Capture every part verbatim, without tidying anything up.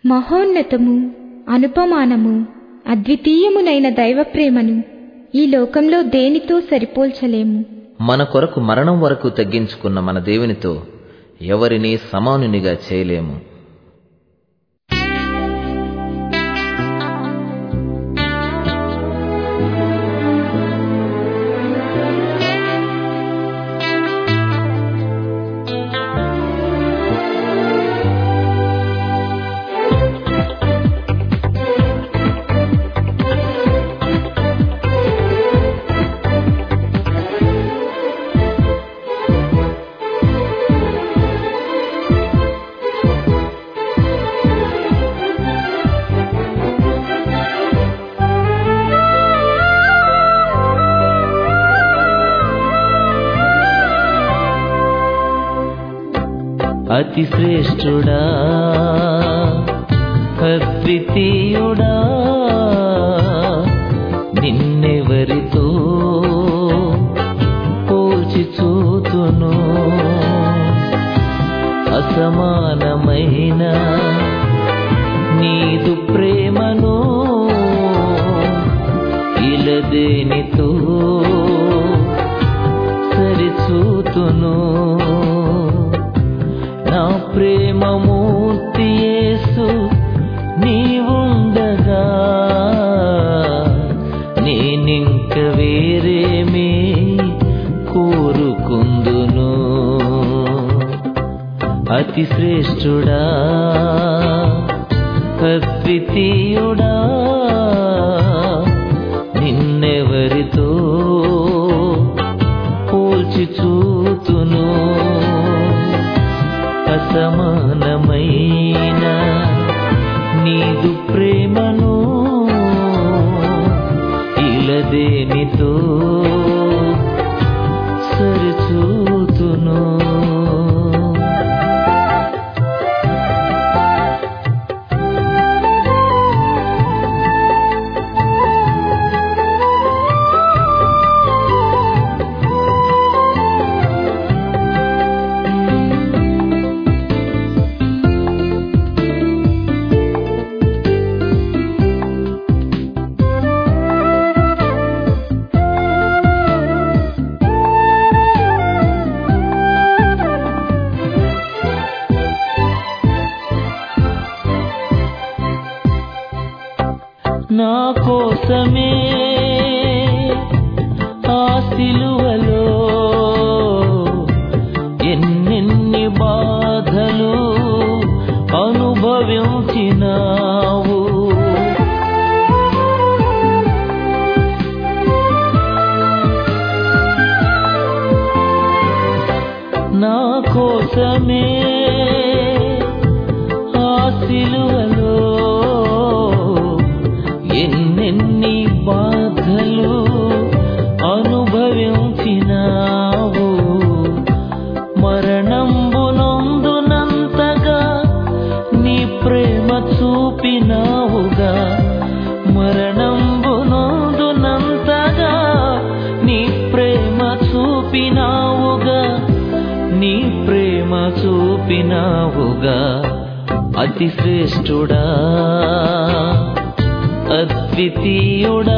మహోన్నతము, అనుపమానము, అద్వితీయమునైన దైవ ప్రేమను ఈ లోకంలో దేనితో సరిపోల్చలేము. మన కొరకు మరణం వరకు తగ్గించుకున్న మన దేవునితో ఎవరిని సమానునిగా చేయలేము. అతి శ్రేష్ఠుడా, అద్వితీయుడా, నిన్నెవరితో పోల్చి చూతును? అసమానమైన నీదు ప్రేమను ఇలదేనితో సరిచూతును? నా ప్రేమమూర్తి యేసు నీవుండగా నేనింక వేరేమీ కోరుకుందును? అతి శ్రేష్ఠుడా, అద్వితీయుడా, నిన్నెవరితో పోల్చి చూతును? అసమానమైన నీదు ప్రేమను ఇలదేనితో సరిచూతును? నా కోసమే ఆ సిలువలో ఎన్నెన్ని బాధలు అనుభవించినావు. నా కోసమే ఆ సిలువలో ఎన్నెన్ని బాధలు అనుభవించినావు. మరణంబునందునంతగా నీ ప్రేమ చూపినావుగా. మరణంబునందునంతగా నీ ప్రేమ చూపినావుగా. నీ ప్రేమ చూపినావుగా. అతి శ్రేష్ఠుడా, అద్వితీయుడా,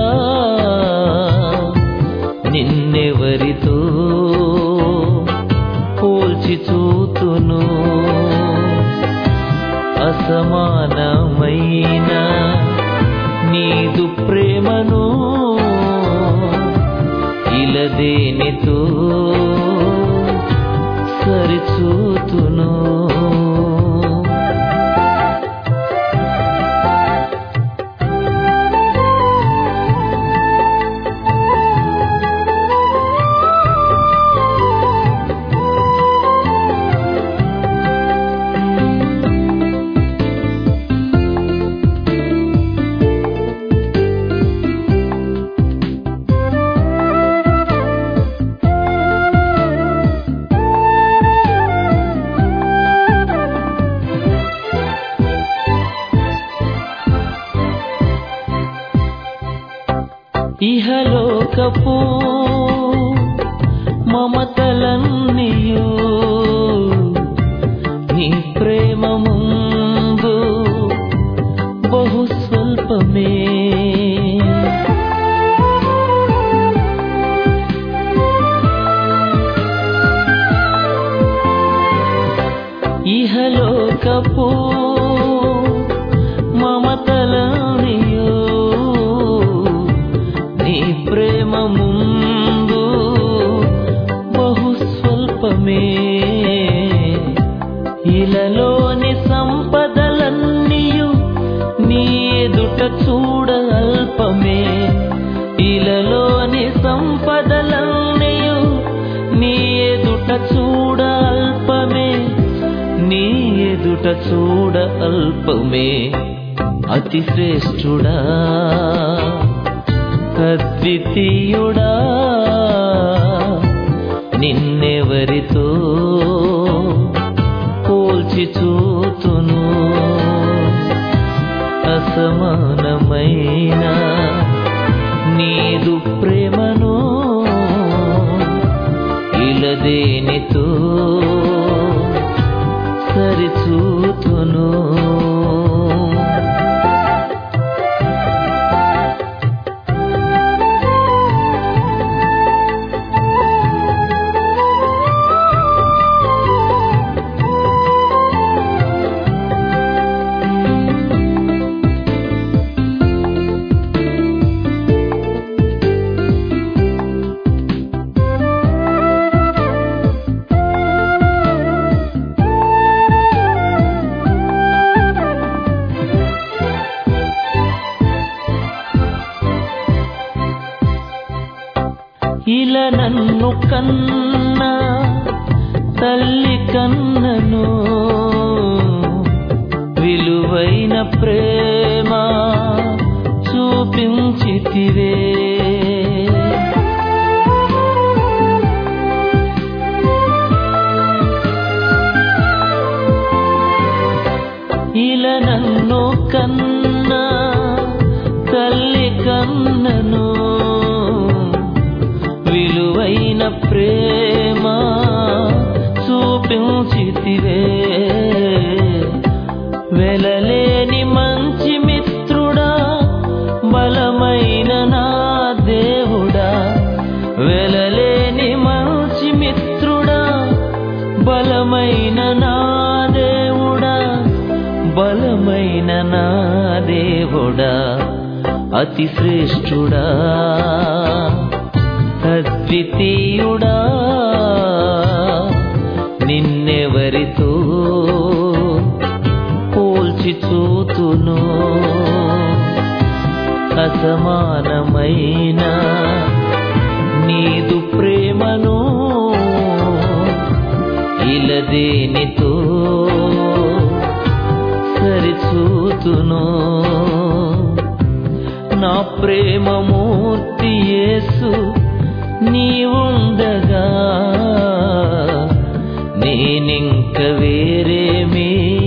నిన్నెవరితో పోల్చి చూతును? అసమానమైన నీదు ప్రేమను ఇలదేనితో సరిచూతును? ఇహలోకపు మమతలన్నీయు నీ ప్రేమ ముందు చూడ అల్పమే అతి శ్రేష్ఠుడా అద్వితీయుడా నిన్నెవరితో పోల్చి చూతును అసమానమైన నీదు ప్రేమను ఇలదేనితో సరిచూతును ఇలా నన్ను కన్నా తల్లి కన్నను విలువైన ప్రేమ చూపించితివే ఇలా నన్ను కన్నా తల్లి కన్నను విలువైన ప్రేమ చూపించితివే వెలలేని మంచి మిత్రుడా బలమైన నా దేవుడా వెలలేని మంచి మిత్రుడా బలమైన నా దేవుడా బలమైన నా దేవుడా అతి శ్రేష్ఠుడా అద్వితీయుడా నిన్నెవరితో పోల్చి చూతును అసమానమైన నీదు ప్రేమను ఇలదేనితో సరిచూతును నా ప్రేమమూర్తి యేసు నీవుండగా నేనింక వేరేమీ